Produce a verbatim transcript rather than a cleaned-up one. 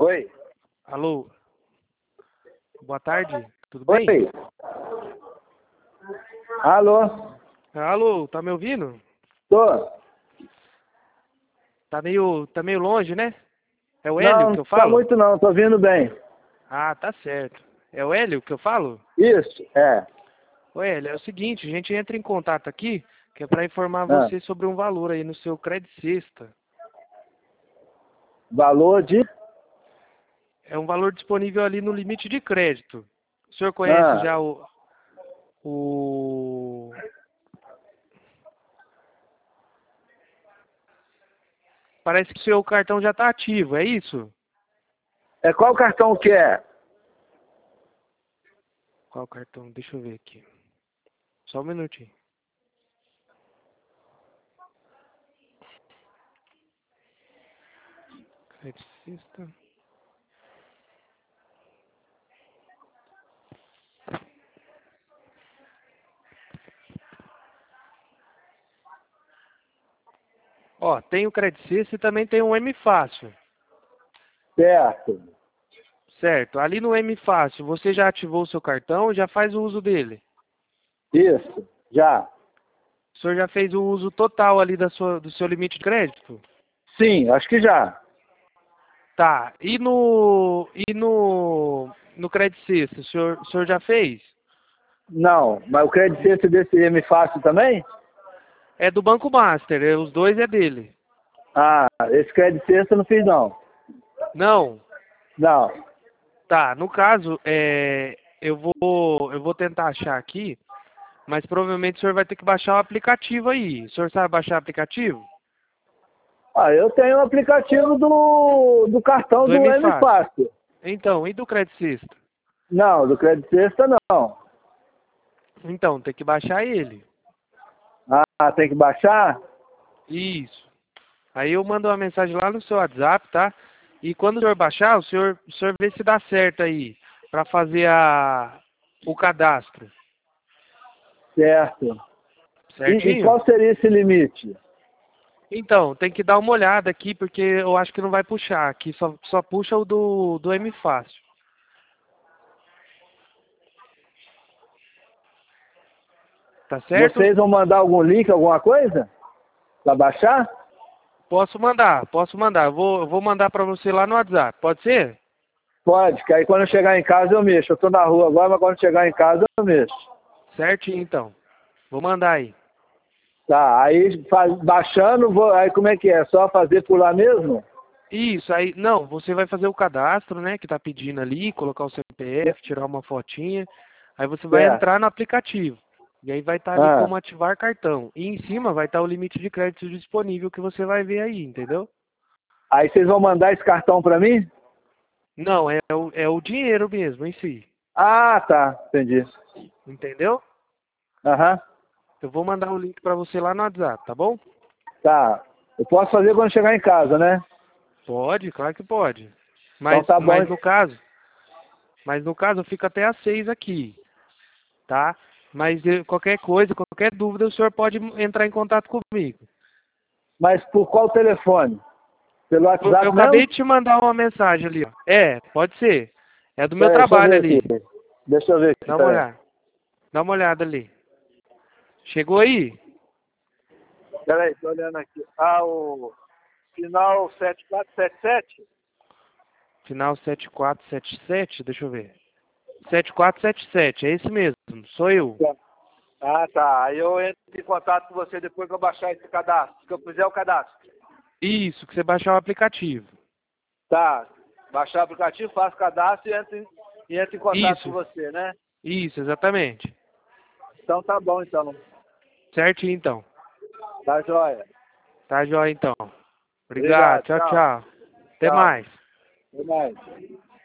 Oi. Alô? Boa tarde, tudo Oi. bem? Alô? Alô, tá me ouvindo? Tô. Tá meio, tá meio longe, né? É o Não, Hélio não que eu tá falo? muito não, tô vindo bem. Ah, tá certo. É o Hélio que eu falo? Isso, é. Ô Hélio, é o seguinte, a gente entra em contato aqui, que é para informar Ah, você sobre um valor aí no seu Credit Sexta. valor de... É um valor disponível ali no limite de crédito. O senhor conhece Ah, já o... o... Parece que o seu cartão já está ativo, é isso? é qual cartão que é? Qual cartão? Deixa eu ver aqui. Só um minutinho. Credit Sexta. Ó, tem o Credit Sexta e também tem um M Fácil. Certo. Certo. Ali no M Fácil, você já ativou o seu cartão e já faz o uso dele. Isso, já. O senhor já fez o uso total ali da sua, do seu limite de crédito? Sim, acho que já. Tá. E no e no no Credit Sexta, o senhor, o senhor já fez? Não, mas o crédito esse desse M Fácil também? É do Banco Master, é, os dois é dele. Ah, esse crédito sexta eu não fiz não. Não. Não. Tá. No caso, é, eu vou eu vou tentar achar aqui, mas provavelmente o senhor vai ter que baixar o aplicativo aí. O senhor sabe baixar o aplicativo? Ah, eu tenho o aplicativo do, do cartão Do do M M Fácil. Fácil. Então, e do Credit Sexta? Não, do crédito sexta não. Então, tem que baixar ele. Ah, tem que baixar? Isso. Aí eu mando uma mensagem lá no seu WhatsApp, tá? E quando o senhor baixar, o senhor, o senhor vê se dá certo aí, para fazer a, o cadastro. Certo. E, e Certinho? qual seria esse limite? Então, tem que dar uma olhada aqui, porque eu acho que não vai puxar. Aqui só, só puxa o do, do M Fácil. Tá certo? Vocês vão mandar algum link, alguma coisa? Para baixar? Posso mandar, posso mandar. Eu vou, eu vou mandar para você lá no WhatsApp. Pode ser? Pode, que aí quando eu chegar em casa eu mexo. Eu tô na rua agora, mas quando chegar em casa eu mexo. Certinho, então. Vou mandar aí. Tá, aí faz, baixando, vou, aí como é que é? Só fazer por lá mesmo? Isso, aí, não, você vai fazer o cadastro, né, que tá pedindo ali, colocar o C P F, tirar uma fotinha, aí você vai Certo. entrar no aplicativo, e aí vai estar ali Ah, como ativar cartão, e em cima vai estar o limite de crédito disponível que você vai ver aí, entendeu? aí vocês vão mandar esse cartão para mim? Não, é o, é o dinheiro mesmo em si, Ah, tá, entendi. entendeu? Aham, Eu vou mandar o link para você lá no WhatsApp, tá bom? tá. Eu posso fazer quando chegar em casa, né? Pode, claro que pode, Então mas, tá bom. mas no caso, mas no caso eu fico até às seis aqui, tá? Mas eh, qualquer coisa, qualquer dúvida, o senhor pode entrar em contato comigo. Mas por qual telefone? Pelo Eu, eu WhatsApp acabei mesmo? de te mandar uma mensagem ali, ó. É, pode ser. É do meu Peraí, deixa eu trabalho ver aqui. ali. Deixa eu ver aqui, Dá uma peraí. olhada. Dá uma olhada ali. Chegou aí? Peraí, tô olhando aqui. Ah, o final sete quatro sete sete? Final sete quatro sete sete, deixa eu ver. sete quatro sete sete, é esse mesmo. Sou eu. Ah, tá. Aí eu entro em contato com você depois que eu baixar esse cadastro. Que eu fizer o cadastro. Isso, que você baixar o aplicativo. Tá. Baixar o aplicativo, faço cadastro e entro em, e entro em contato com Isso, você, né? isso, exatamente. Então tá bom, então. Certinho, então. Tá joia. Tá jóia, então. Obrigado. Obrigado. Tchau, Tchau. tchau. Até Tchau. mais. Até mais.